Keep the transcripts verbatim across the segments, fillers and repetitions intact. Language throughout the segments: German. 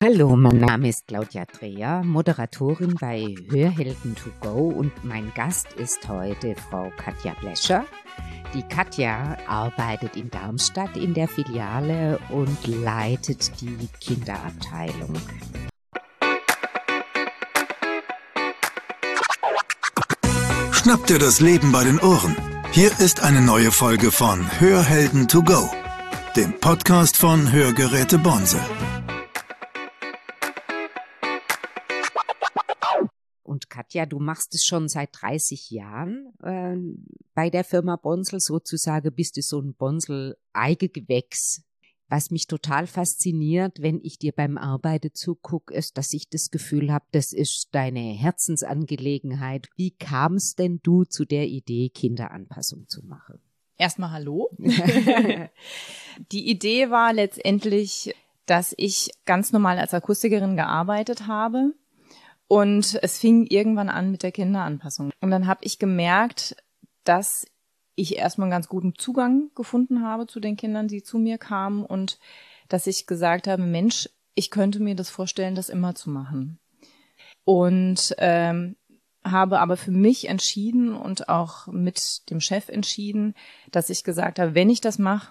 Hallo, mein Name ist Claudia Dreher, Moderatorin bei Hörhelden to go und mein Gast ist heute Frau Katja Blescher. Die Katja arbeitet in Darmstadt in der Filiale und leitet die Kinderabteilung. Schnapp dir das Leben bei den Ohren. Hier ist eine neue Folge von Hörhelden to go, dem Podcast von Hörgeräte Bonse. Und Katja, du machst es schon seit dreißig Jahren äh, bei der Firma Bonsel, sozusagen bist du so ein Bonsel-Eigengewächs. Was mich total fasziniert, wenn ich dir beim Arbeiten zugucke, ist, dass ich das Gefühl habe, das ist deine Herzensangelegenheit. Wie kamst denn du zu der Idee, Kinderanpassung zu machen? Erstmal hallo. Die Idee war letztendlich, dass ich ganz normal als Akustikerin gearbeitet habe. Und es fing irgendwann an mit der Kinderanpassung. Und dann habe ich gemerkt, dass ich erstmal einen ganz guten Zugang gefunden habe zu den Kindern, die zu mir kamen. Und dass ich gesagt habe, Mensch, ich könnte mir das vorstellen, das immer zu machen. Und ähm, habe aber für mich entschieden und auch mit dem Chef entschieden, dass ich gesagt habe, wenn ich das mache,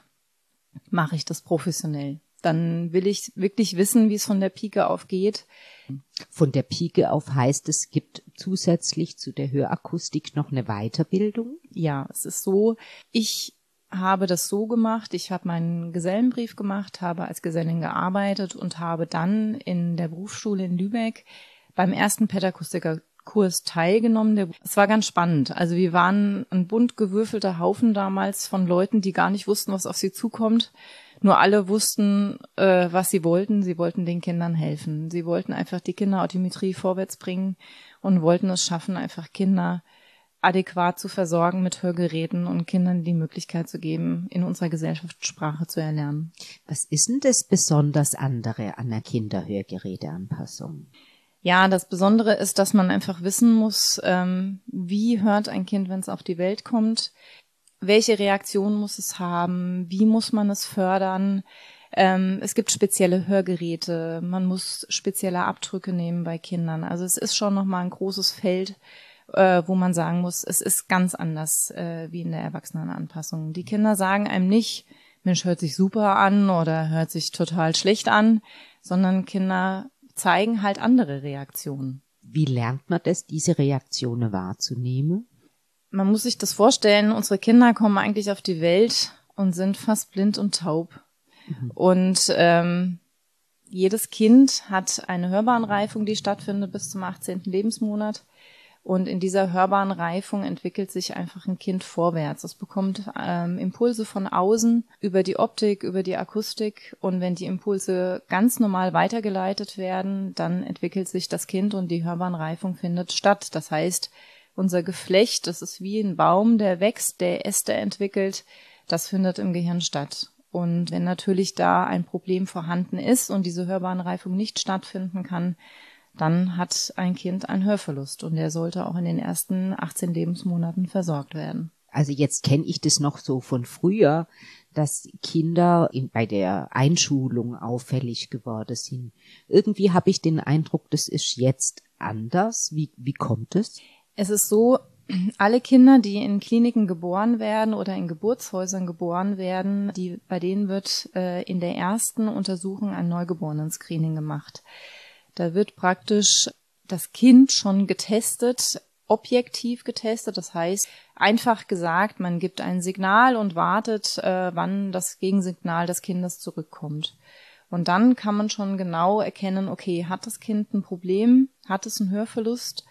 mache ich das professionell. Dann will ich wirklich wissen, wie es von der Pike auf geht. Von der Pike auf heißt, es gibt zusätzlich zu der Hörakustik noch eine Weiterbildung? Ja, es ist so, ich habe das so gemacht, ich habe meinen Gesellenbrief gemacht, habe als Gesellin gearbeitet und habe dann in der Berufsschule in Lübeck beim ersten Pädakustikerkurs teilgenommen. Es war ganz spannend. Also wir waren ein bunt gewürfelter Haufen damals von Leuten, die gar nicht wussten, was auf sie zukommt. Nur alle wussten, äh, was sie wollten. Sie wollten den Kindern helfen. Sie wollten einfach die Kinderaudiometrie vorwärts bringen und wollten es schaffen, einfach Kinder adäquat zu versorgen mit Hörgeräten und Kindern die Möglichkeit zu geben, in unserer Gesellschaft Sprache zu erlernen. Was ist denn das besonders andere an der Kinderhörgeräteanpassung? Ja, das Besondere ist, dass man einfach wissen muss, ähm, wie hört ein Kind, wenn es auf die Welt kommt. Welche Reaktion muss es haben? Wie muss man es fördern? Ähm, es gibt spezielle Hörgeräte. Man muss spezielle Abdrücke nehmen bei Kindern. Also es ist schon nochmal ein großes Feld, äh, wo man sagen muss, es ist ganz anders äh, wie in der Erwachsenenanpassung. Die Kinder sagen einem nicht, Mensch, hört sich super an oder hört sich total schlecht an, sondern Kinder zeigen halt andere Reaktionen. Wie lernt man das, diese Reaktionen wahrzunehmen? Man muss sich das vorstellen, unsere Kinder kommen eigentlich auf die Welt und sind fast blind und taub. Mhm. Und ähm, jedes Kind hat eine Hörbahnreifung, die stattfindet bis zum achtzehnten Lebensmonat. Und in dieser Hörbahnreifung entwickelt sich einfach ein Kind vorwärts. Es bekommt ähm, Impulse von außen über die Optik, über die Akustik. Und wenn die Impulse ganz normal weitergeleitet werden, dann entwickelt sich das Kind und die Hörbahnreifung findet statt. Das heißt, unser Geflecht, das ist wie ein Baum, der wächst, der Äste entwickelt, das findet im Gehirn statt. Und wenn natürlich da ein Problem vorhanden ist und diese Hörbahnreifung nicht stattfinden kann, dann hat ein Kind einen Hörverlust und der sollte auch in den ersten achtzehn Lebensmonaten versorgt werden. Also jetzt kenne ich das noch so von früher, dass Kinder in, bei der Einschulung auffällig geworden sind. Irgendwie habe ich den Eindruck, das ist jetzt anders. Wie, wie kommt es? Es ist so, alle Kinder, die in Kliniken geboren werden oder in Geburtshäusern geboren werden, die, bei denen wird äh, in der ersten Untersuchung ein Neugeborenen-Screening gemacht. Da wird praktisch das Kind schon getestet, objektiv getestet. Das heißt, einfach gesagt, man gibt ein Signal und wartet, äh, wann das Gegensignal des Kindes zurückkommt. Und dann kann man schon genau erkennen, okay, hat das Kind ein Problem, hat es einen Hörverlust?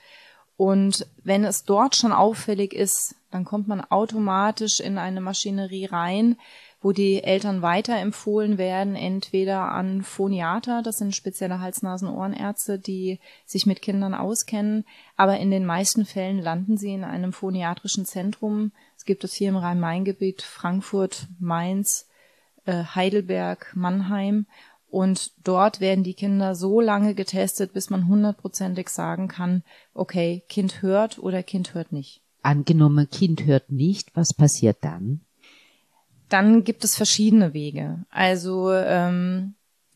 Und wenn es dort schon auffällig ist, dann kommt man automatisch in eine Maschinerie rein, wo die Eltern weiterempfohlen werden, entweder an Phoniater, das sind spezielle Hals-Nasen-Ohrenärzte, die sich mit Kindern auskennen, aber in den meisten Fällen landen sie in einem phoniatrischen Zentrum. Es gibt es hier im Rhein-Main-Gebiet, Frankfurt, Mainz, Heidelberg, Mannheim. Und dort werden die Kinder so lange getestet, bis man hundertprozentig sagen kann, okay, Kind hört oder Kind hört nicht. Angenommen, Kind hört nicht, was passiert dann? Dann gibt es verschiedene Wege. Also ähm,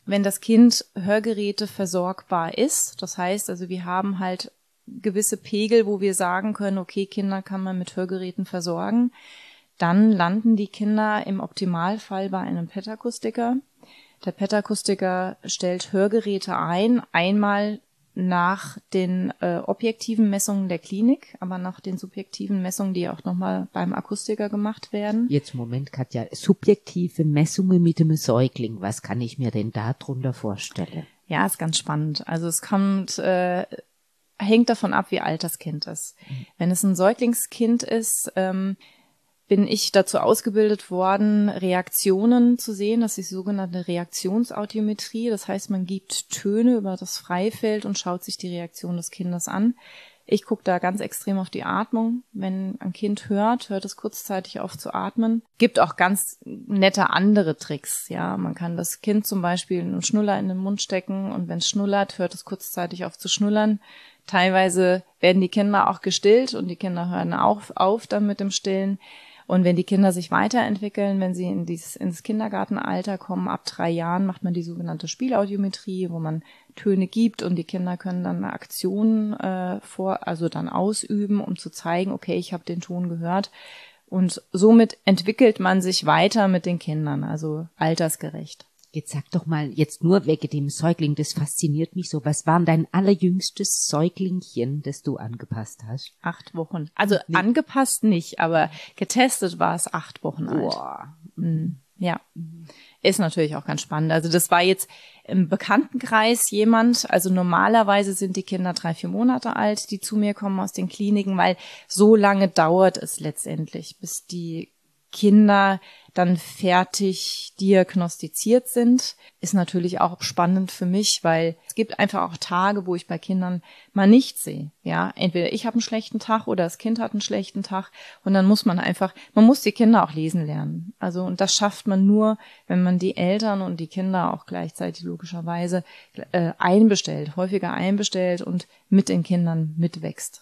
wenn das Kind Hörgeräte versorgbar ist. Das heißt also, wir haben halt gewisse Pegel, wo wir sagen können, okay, Kinder kann man mit Hörgeräten versorgen. Dann landen die Kinder im Optimalfall bei einem Pet-Akustiker. Der Pet-Akustiker stellt Hörgeräte ein, einmal nach den äh, objektiven Messungen der Klinik, aber nach den subjektiven Messungen, die auch nochmal beim Akustiker gemacht werden. Jetzt Moment, Katja, subjektive Messungen mit dem Säugling, was kann ich mir denn da drunter vorstellen? Ja, ist ganz spannend. Also es kommt, äh, hängt davon ab, wie alt das Kind ist. Mhm. Wenn es ein Säuglingskind ist, ähm, bin ich dazu ausgebildet worden, Reaktionen zu sehen. Das ist die sogenannte Reaktionsaudiometrie. Das heißt, man gibt Töne über das Freifeld und schaut sich die Reaktion des Kindes an. Ich gucke da ganz extrem auf die Atmung. Wenn ein Kind hört, hört es kurzzeitig auf zu atmen. Gibt auch ganz nette andere Tricks. Ja, man kann das Kind zum Beispiel einen Schnuller in den Mund stecken und wenn es schnullert, hört es kurzzeitig auf zu schnullern. Teilweise werden die Kinder auch gestillt und die Kinder hören auf, auf dann mit dem Stillen. Und wenn die Kinder sich weiterentwickeln, wenn sie in dieses, ins Kindergartenalter kommen, ab drei Jahren macht man die sogenannte Spielaudiometrie, wo man Töne gibt und die Kinder können dann eine Aktion äh, vor, also dann ausüben, um zu zeigen, okay, ich habe den Ton gehört. Und somit entwickelt man sich weiter mit den Kindern, also altersgerecht. Jetzt sag doch mal, jetzt nur wegen dem Säugling, das fasziniert mich so. Was war dein allerjüngstes Säuglingchen, das du angepasst hast? Acht Wochen. Also nee. Angepasst nicht, aber getestet war es acht Wochen alt. Boah. Mhm. Ja, ist natürlich auch ganz spannend. Also das war jetzt im Bekanntenkreis jemand, also normalerweise sind die Kinder drei, vier Monate alt, die zu mir kommen aus den Kliniken, weil so lange dauert es letztendlich, bis die Kinder dann fertig diagnostiziert sind, ist natürlich auch spannend für mich, weil es gibt einfach auch Tage, wo ich bei Kindern mal nichts sehe. Ja, entweder ich habe einen schlechten Tag oder das Kind hat einen schlechten Tag und dann muss man einfach, man muss die Kinder auch lesen lernen. Also und das schafft man nur, wenn man die Eltern und die Kinder auch gleichzeitig logischerweise äh, einbestellt, häufiger einbestellt und mit den Kindern mitwächst.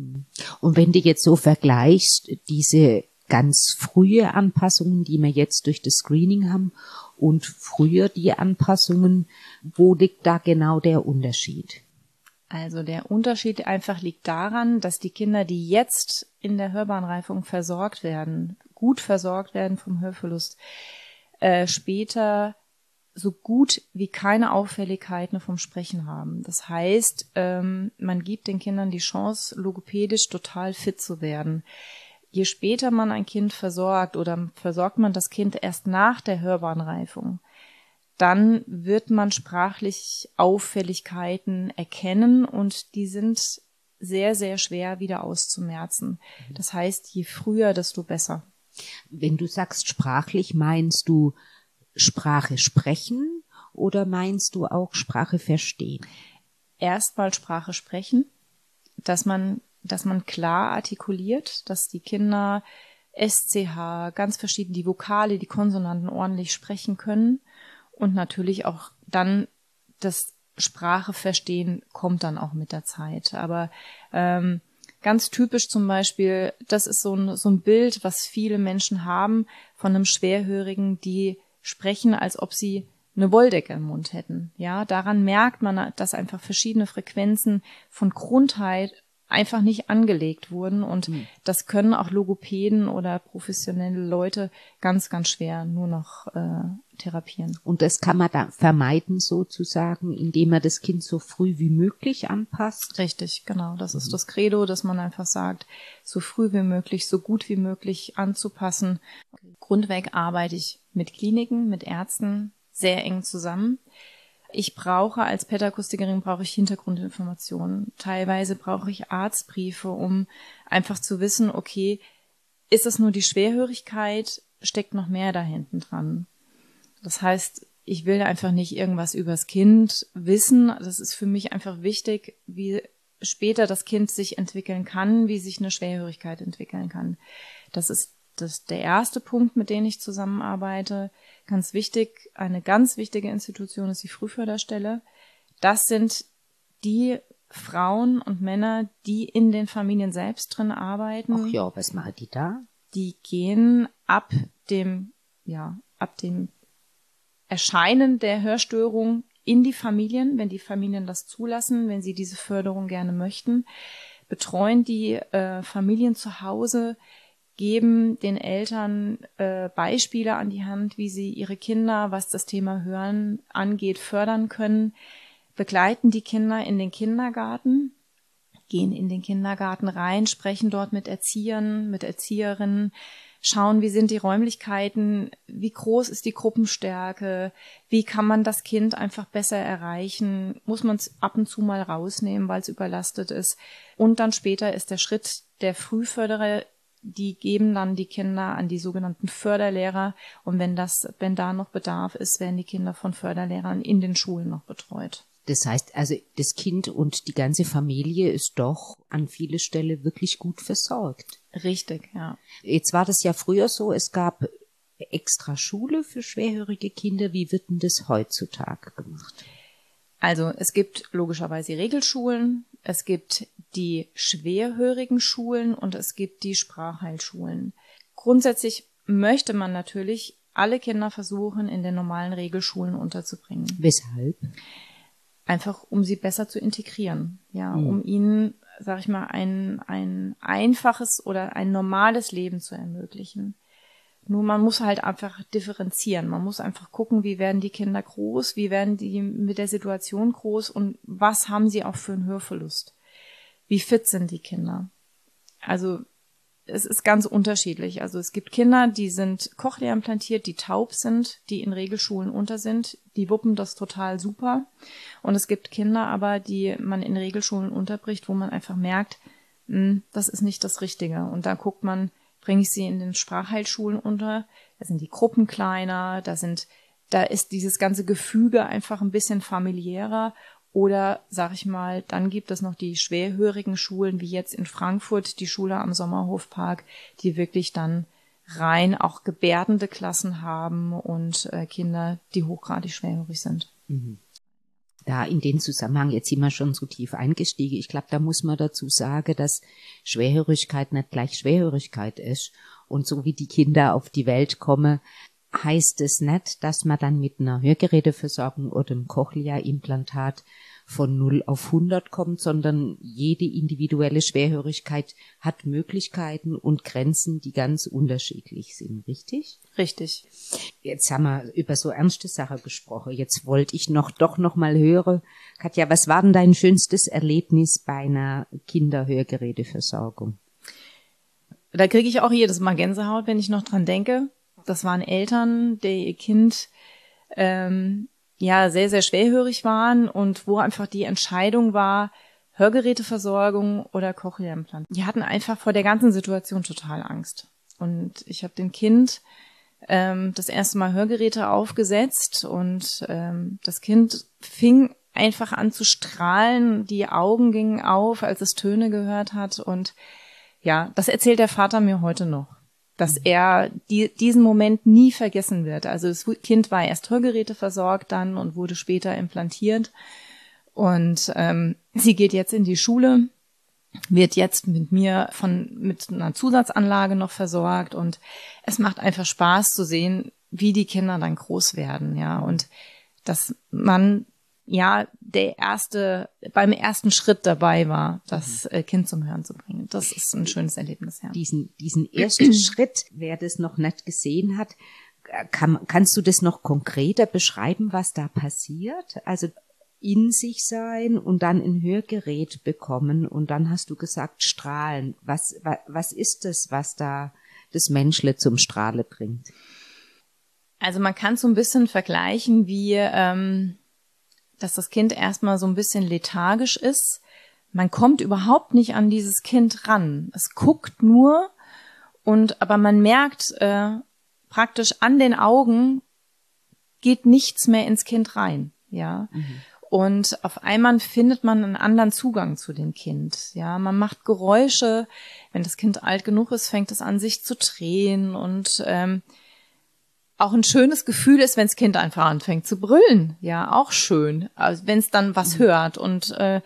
Und wenn du jetzt so vergleichst, diese ganz frühe Anpassungen, die wir jetzt durch das Screening haben und früher die Anpassungen, wo liegt da genau der Unterschied? Also der Unterschied einfach liegt daran, dass die Kinder, die jetzt in der Hörbahnreifung versorgt werden, gut versorgt werden vom Hörverlust, äh, später so gut wie keine Auffälligkeiten vom Sprechen haben. Das heißt, ähm, man gibt den Kindern die Chance, logopädisch total fit zu werden. Je später man ein Kind versorgt oder versorgt man das Kind erst nach der Hörbahnreifung, dann wird man sprachlich Auffälligkeiten erkennen und die sind sehr, sehr schwer wieder auszumerzen. Das heißt, je früher, desto besser. Wenn du sagst sprachlich, meinst du Sprache sprechen oder meinst du auch Sprache verstehen? Erstmal Sprache sprechen, dass man dass man klar artikuliert, dass die Kinder S C H, ganz verschieden, die Vokale, die Konsonanten ordentlich sprechen können und natürlich auch dann das Sprache verstehen kommt dann auch mit der Zeit. Aber ähm, ganz typisch zum Beispiel, das ist so ein, so ein Bild, was viele Menschen haben von einem Schwerhörigen, die sprechen, als ob sie eine Wolldecke im Mund hätten. Ja, daran merkt man, dass einfach verschiedene Frequenzen von Grundheit einfach nicht angelegt wurden und hm. das können auch Logopäden oder professionelle Leute ganz, ganz schwer nur noch äh, therapieren. Und das kann man da vermeiden sozusagen, indem man das Kind so früh wie möglich anpasst? Richtig, genau. Das mhm. ist das Credo, dass man einfach sagt, so früh wie möglich, so gut wie möglich anzupassen. Grundweg arbeite ich mit Kliniken, mit Ärzten sehr eng zusammen. Ich brauche als Pädagogikerin brauche ich Hintergrundinformationen. Teilweise brauche ich Arztbriefe, um einfach zu wissen, okay, ist es nur die Schwerhörigkeit, steckt noch mehr da hinten dran. Das heißt, ich will einfach nicht irgendwas übers Kind wissen. Das ist für mich einfach wichtig, wie später das Kind sich entwickeln kann, wie sich eine Schwerhörigkeit entwickeln kann. Das ist Das ist der erste Punkt, mit dem ich zusammenarbeite. Ganz wichtig, eine ganz wichtige Institution ist die Frühförderstelle. Das sind die Frauen und Männer, die in den Familien selbst drin arbeiten. Ach ja, was machen die da? Die gehen ab dem, ja, ab dem Erscheinen der Hörstörung in die Familien, wenn die Familien das zulassen, wenn sie diese Förderung gerne möchten, betreuen die äh, Familien zu Hause, geben den Eltern äh, Beispiele an die Hand, wie sie ihre Kinder, was das Thema Hören angeht, fördern können, begleiten die Kinder in den Kindergarten, gehen in den Kindergarten rein, sprechen dort mit Erziehern, mit Erzieherinnen, schauen, wie sind die Räumlichkeiten, wie groß ist die Gruppenstärke, wie kann man das Kind einfach besser erreichen, muss man es ab und zu mal rausnehmen, weil es überlastet ist. Und dann später ist der Schritt der Frühförderer, die geben dann die Kinder an die sogenannten Förderlehrer und wenn das, wenn da noch Bedarf ist, werden die Kinder von Förderlehrern in den Schulen noch betreut. Das heißt also, das Kind und die ganze Familie ist doch an vieler Stelle wirklich gut versorgt. Richtig, ja. Jetzt war das ja früher so, es gab extra Schule für schwerhörige Kinder. Wie wird denn das heutzutage gemacht? Also es gibt logischerweise Regelschulen, es gibt die schwerhörigen Schulen und es gibt die Sprachheilschulen. Grundsätzlich möchte man natürlich alle Kinder versuchen, in den normalen Regelschulen unterzubringen. Weshalb? Einfach, um sie besser zu integrieren, ja, Mhm. um ihnen, sag ich mal, ein, ein einfaches oder ein normales Leben zu ermöglichen. Nur man muss halt einfach differenzieren. Man muss einfach gucken, wie werden die Kinder groß, wie werden die mit der Situation groß und was haben sie auch für einen Hörverlust. Wie fit sind die Kinder? Also es ist ganz unterschiedlich. Also es gibt Kinder, die sind Cochlea implantiert, die taub sind, die in Regelschulen unter sind, die wuppen das total super. Und es gibt Kinder aber, die man in Regelschulen unterbricht, wo man einfach merkt, mh, das ist nicht das Richtige. Und da guckt man, bringe ich sie in den Sprachheilschulen unter, da sind die Gruppen kleiner, da sind, da ist dieses ganze Gefüge einfach ein bisschen familiärer. Oder, sag ich mal, dann gibt es noch die schwerhörigen Schulen, wie jetzt in Frankfurt, die Schule am Sommerhofpark, die wirklich dann rein auch gebärdende Klassen haben und äh, Kinder, die hochgradig schwerhörig sind. Mhm. Da in den Zusammenhang, jetzt sind wir schon so tief eingestiegen, ich glaube, da muss man dazu sagen, dass Schwerhörigkeit nicht gleich Schwerhörigkeit ist. Und so wie die Kinder auf die Welt kommen, heißt es nicht, dass man dann mit einer Hörgeräteversorgung oder einem Cochlea-Implantat von null auf hundert kommt, sondern jede individuelle Schwerhörigkeit hat Möglichkeiten und Grenzen, die ganz unterschiedlich sind, richtig? Richtig. Jetzt haben wir über so ernste Sachen gesprochen. Jetzt wollte ich noch doch noch mal hören. Katja, was war denn dein schönstes Erlebnis bei einer Kinderhörgeräteversorgung? Da kriege ich auch jedes Mal Gänsehaut, wenn ich noch dran denke. Das waren Eltern, die ihr Kind ähm, ja sehr, sehr schwerhörig waren und wo einfach die Entscheidung war, Hörgeräteversorgung oder Cochlea-Implant. Die hatten einfach vor der ganzen Situation total Angst. Und ich habe dem Kind ähm, das erste Mal Hörgeräte aufgesetzt und ähm, das Kind fing einfach an zu strahlen, die Augen gingen auf, als es Töne gehört hat. Und ja, das erzählt der Vater mir heute noch, dass er die, diesen Moment nie vergessen wird. Also das Kind war erst Hörgeräte versorgt dann und wurde später implantiert. Und ähm, sie geht jetzt in die Schule, wird jetzt mit mir von mit einer Zusatzanlage noch versorgt. Und es macht einfach Spaß zu sehen, wie die Kinder dann groß werden, ja. Und dass man ja der erste beim ersten Schritt dabei war, das äh, Kind zum Hören zu bringen. Das ist ein schönes Erlebnis, ja. Diesen diesen ersten Schritt, wer das noch nicht gesehen hat, kann, kannst du das noch konkreter beschreiben, was da passiert? Also in sich sein und dann ein Hörgerät bekommen und dann hast du gesagt strahlen. Was was, was ist das, was da das Menschle zum Strahle bringt? Also man kann so ein bisschen vergleichen, wie ähm, dass das Kind erstmal so ein bisschen lethargisch ist. Man kommt überhaupt nicht an dieses Kind ran. Es guckt nur und aber man merkt äh, praktisch an den Augen geht nichts mehr ins Kind rein, ja. Mhm. Und auf einmal findet man einen anderen Zugang zu dem Kind, ja. Man macht Geräusche. Wenn das Kind alt genug ist, fängt es an, sich zu drehen und ähm, auch ein schönes Gefühl ist, wenn das Kind einfach anfängt zu brüllen. Ja, auch schön. Also wenn es dann was hört. Und äh,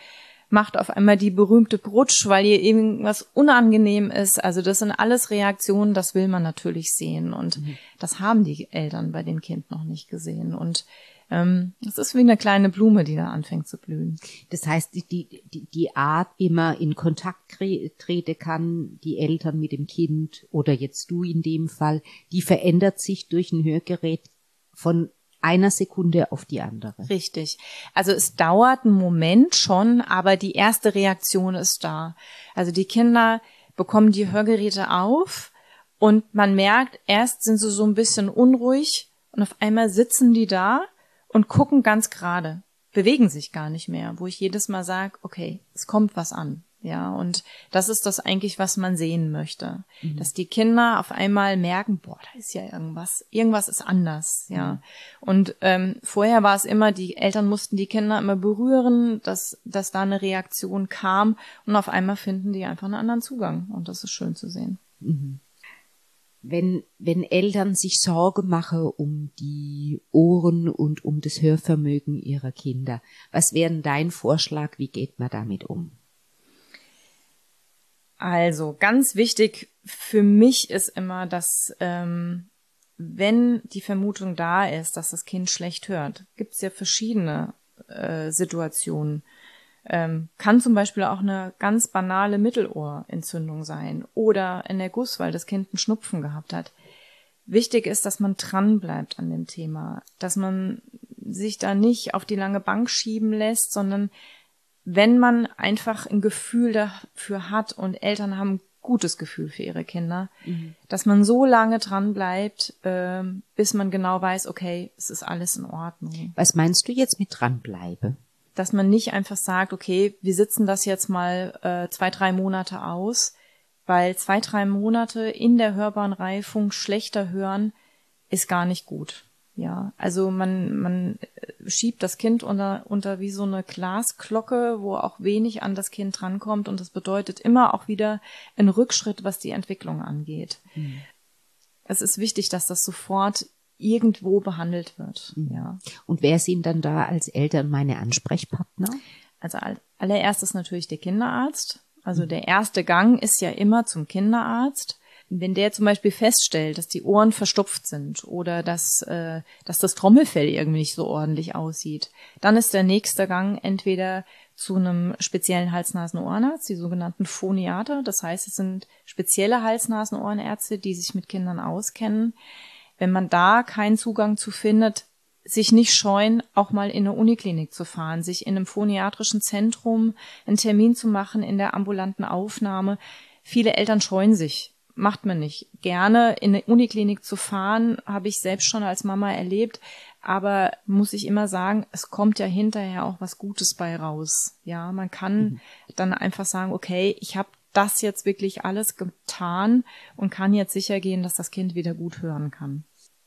macht auf einmal die berühmte Brutsch, weil ihr irgendwas unangenehm ist. Also das sind alles Reaktionen, das will man natürlich sehen. Und mhm. das haben die Eltern bei dem Kind noch nicht gesehen. Und ähm, das ist wie eine kleine Blume, die da anfängt zu blühen. Das heißt, die, die, die Art, wie man in Kontakt treten kann, die Eltern mit dem Kind oder jetzt du in dem Fall, die verändert sich durch ein Hörgerät von einer Sekunde auf die andere. Richtig. Also es dauert einen Moment schon, aber die erste Reaktion ist da. Also die Kinder bekommen die Hörgeräte auf und man merkt, erst sind sie so ein bisschen unruhig und auf einmal sitzen die da und gucken ganz gerade, bewegen sich gar nicht mehr, wo ich jedes Mal sage, okay, es kommt was an. Ja, und das ist das eigentlich, was man sehen möchte. Mhm. Dass die Kinder auf einmal merken, boah, da ist ja irgendwas, irgendwas ist anders, ja. Mhm. Und ähm, vorher war es immer, die Eltern mussten die Kinder immer berühren, dass, dass da eine Reaktion kam und auf einmal finden die einfach einen anderen Zugang und das ist schön zu sehen. Mhm. Wenn, wenn Eltern sich Sorge machen um die Ohren und um das Hörvermögen ihrer Kinder, was wäre denn dein Vorschlag, wie geht man damit um? Also ganz wichtig für mich ist immer, dass ähm, wenn die Vermutung da ist, dass das Kind schlecht hört, gibt es ja verschiedene äh, Situationen. Ähm, kann zum Beispiel auch eine ganz banale Mittelohrentzündung sein oder ein Erguss, weil das Kind einen Schnupfen gehabt hat. Wichtig ist, dass man dran bleibt an dem Thema, dass man sich da nicht auf die lange Bank schieben lässt, sondern wenn man einfach ein Gefühl dafür hat und Eltern haben ein gutes Gefühl für ihre Kinder, mhm. dass man so lange dran bleibt, äh, bis man genau weiß, okay, es ist alles in Ordnung. Was meinst du jetzt mit dranbleibe? Dass man nicht einfach sagt, okay, wir sitzen das jetzt mal äh, zwei, drei Monate aus, weil zwei, drei Monate in der hörbaren Reifung schlechter hören ist gar nicht gut. Ja, also man man schiebt das Kind unter unter wie so eine Glasglocke, wo auch wenig an das Kind drankommt und das bedeutet immer auch wieder ein Rückschritt, was die Entwicklung angeht. Mhm. Es ist wichtig, dass das sofort irgendwo behandelt wird. Mhm. Ja. Und wer sind dann da als Eltern meine Ansprechpartner? Also allererstes natürlich der Kinderarzt. Also mhm. der erste Gang ist ja immer zum Kinderarzt. Wenn der zum Beispiel feststellt, dass die Ohren verstopft sind oder dass, äh, dass das Trommelfell irgendwie nicht so ordentlich aussieht, dann ist der nächste Gang entweder zu einem speziellen Hals-Nasen-Ohrenarzt, die sogenannten Phoniater. Das heißt, es sind spezielle Hals-Nasen-Ohrenärzte, die sich mit Kindern auskennen. Wenn man da keinen Zugang zu findet, sich nicht scheuen, auch mal in eine Uniklinik zu fahren, sich in einem phoniatrischen Zentrum einen Termin zu machen in der ambulanten Aufnahme. Viele Eltern scheuen sich. Macht man nicht. Gerne in eine Uniklinik zu fahren, habe ich selbst schon als Mama erlebt, aber muss ich immer sagen, es kommt ja hinterher auch was Gutes bei raus. Ja, man kann mhm. dann einfach sagen, okay, ich habe das jetzt wirklich alles getan und kann jetzt sicher gehen, dass das Kind wieder gut hören kann.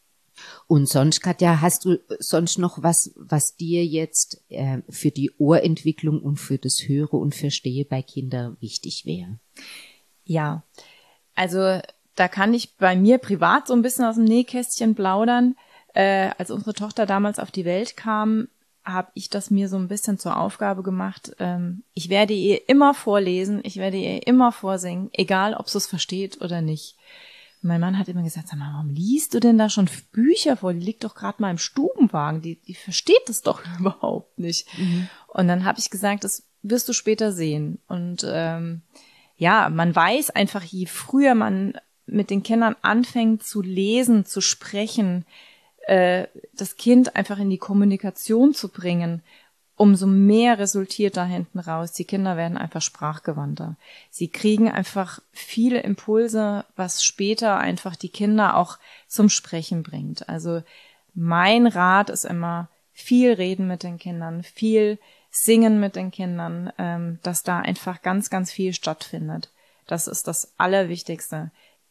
Und sonst, Katja, hast du sonst noch was, was dir jetzt äh, für die Ohrentwicklung und für das Hören und Verstehen bei Kindern wichtig wäre? Ja, also da kann ich bei mir privat so ein bisschen aus dem Nähkästchen plaudern. Äh, als unsere Tochter damals auf die Welt kam, habe ich das mir so ein bisschen zur Aufgabe gemacht. Ähm, ich werde ihr immer vorlesen, ich werde ihr immer vorsingen, egal ob sie es versteht oder nicht. Und mein Mann hat immer gesagt, sag mal, warum liest du denn da schon Bücher vor? Die liegt doch gerade mal im Stubenwagen, die, die versteht das doch überhaupt nicht. Mhm. Und dann habe ich gesagt, das wirst du später sehen. Und ähm, ja, man weiß einfach, je früher man mit den Kindern anfängt zu lesen, zu sprechen, äh, das Kind einfach in die Kommunikation zu bringen, umso mehr resultiert da hinten raus. Die Kinder werden einfach sprachgewandter. Sie kriegen einfach viele Impulse, was später einfach die Kinder auch zum Sprechen bringt. Also mein Rat ist immer, viel reden mit den Kindern, viel singen mit den Kindern, ähm, dass da einfach ganz, ganz viel stattfindet. Das ist das Allerwichtigste.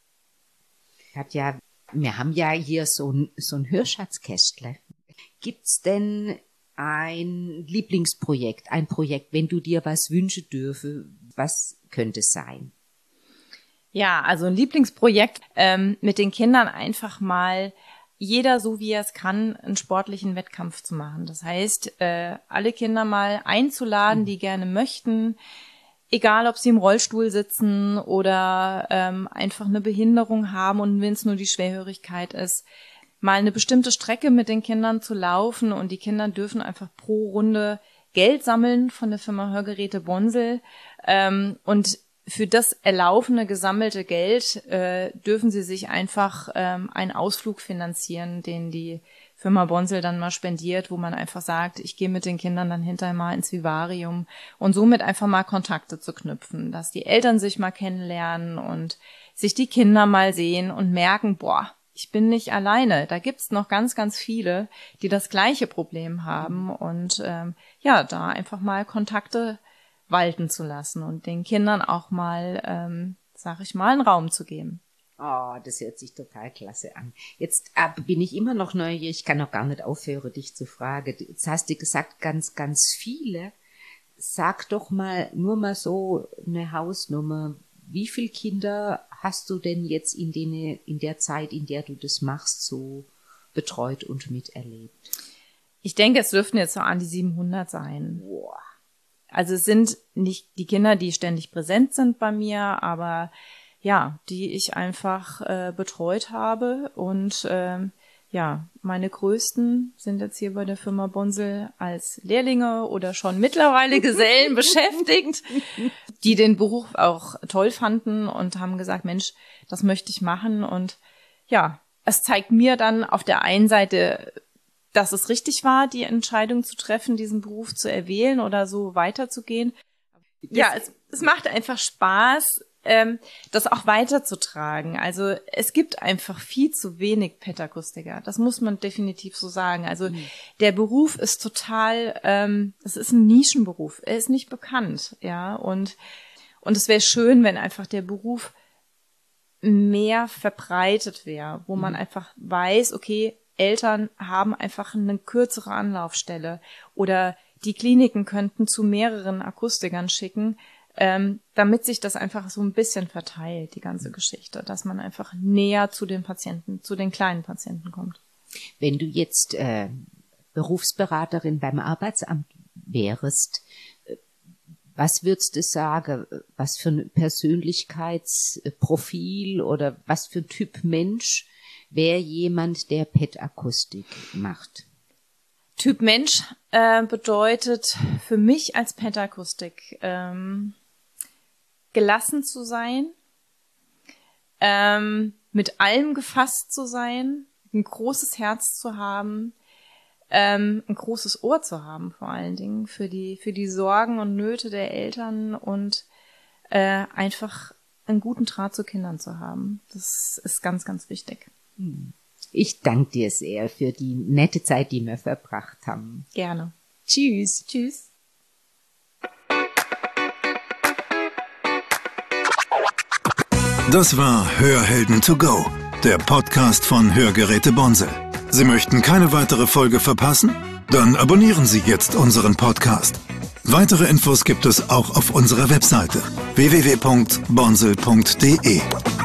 Katja, wir haben ja hier so ein, so ein Hörschatzkästle. Gibt's denn ein Lieblingsprojekt, ein Projekt, wenn du dir was wünschen dürfe, was könnte es sein? Ja, also ein Lieblingsprojekt, ähm, mit den Kindern einfach mal jeder so wie er es kann, einen sportlichen Wettkampf zu machen. Das heißt, äh, alle Kinder mal einzuladen, die gerne möchten, egal ob sie im Rollstuhl sitzen oder ähm, einfach eine Behinderung haben und wenn es nur die Schwerhörigkeit ist, mal eine bestimmte Strecke mit den Kindern zu laufen und die Kinder dürfen einfach pro Runde Geld sammeln von der Firma Hörgeräte Bonsel ähm, und für das erlaufene gesammelte Geld äh, dürfen sie sich einfach ähm, einen Ausflug finanzieren, den die Firma Bonsel dann mal spendiert, wo man einfach sagt, ich gehe mit den Kindern dann hinterher mal ins Vivarium und somit einfach mal Kontakte zu knüpfen, dass die Eltern sich mal kennenlernen und sich die Kinder mal sehen und merken, boah, ich bin nicht alleine. Da gibt's noch ganz, ganz viele, die das gleiche Problem haben und ähm, ja, da einfach mal Kontakte walten zu lassen und den Kindern auch mal, ähm, sag ich mal, einen Raum zu geben. Oh, das hört sich total klasse an. Jetzt äh, bin ich immer noch neugierig, ich kann noch gar nicht aufhören, dich zu fragen. Jetzt hast du gesagt, ganz, ganz viele. Sag doch mal, nur mal so eine Hausnummer. Wie viele Kinder hast du denn jetzt in, den, in der Zeit, in der du das machst, so betreut und miterlebt? Ich denke, es dürften jetzt so an die siebenhundert sein. Boah. Also es sind nicht die Kinder, die ständig präsent sind bei mir, aber ja, die ich einfach äh, betreut habe. Und ähm, ja, meine Größten sind jetzt hier bei der Firma Bonsel als Lehrlinge oder schon mittlerweile Gesellen beschäftigt, die den Beruf auch toll fanden und haben gesagt, Mensch, das möchte ich machen. Und ja, es zeigt mir dann auf der einen Seite, dass es richtig war, die Entscheidung zu treffen, diesen Beruf zu erwählen oder so weiterzugehen. Ja, es, es macht einfach Spaß, ähm, das auch weiterzutragen. Also es gibt einfach viel zu wenig Pet-Akustiker. Das muss man definitiv so sagen. Also mhm. der Beruf ist total, ähm, es ist ein Nischenberuf. Er ist nicht bekannt, ja. Und und es wäre schön, wenn einfach der Beruf mehr verbreitet wäre, wo man mhm. einfach weiß, okay, Eltern haben einfach eine kürzere Anlaufstelle oder die Kliniken könnten zu mehreren Akustikern schicken, ähm, damit sich das einfach so ein bisschen verteilt, die ganze Geschichte, dass man einfach näher zu den Patienten, zu den kleinen Patienten kommt. Wenn du jetzt äh, Berufsberaterin beim Arbeitsamt wärst, was würdest du sagen, was für ein Persönlichkeitsprofil oder was für ein Typ Mensch wäre jemand, der Pet-Akustik macht? Typ Mensch äh, bedeutet für mich als Pet-Akustik ähm, gelassen zu sein, ähm, mit allem gefasst zu sein, ein großes Herz zu haben, ähm, ein großes Ohr zu haben vor allen Dingen für die für die Sorgen und Nöte der Eltern und äh, einfach einen guten Draht zu Kindern zu haben. Das ist ganz, ganz wichtig. Ich danke dir sehr für die nette Zeit, die wir verbracht haben. Gerne. Tschüss. Tschüss. Das war Hörhelden to go, der Podcast von Hörgeräte Bonsel. Sie möchten keine weitere Folge verpassen? Dann abonnieren Sie jetzt unseren Podcast. Weitere Infos gibt es auch auf unserer Webseite w w w punkt bonsel punkt d e.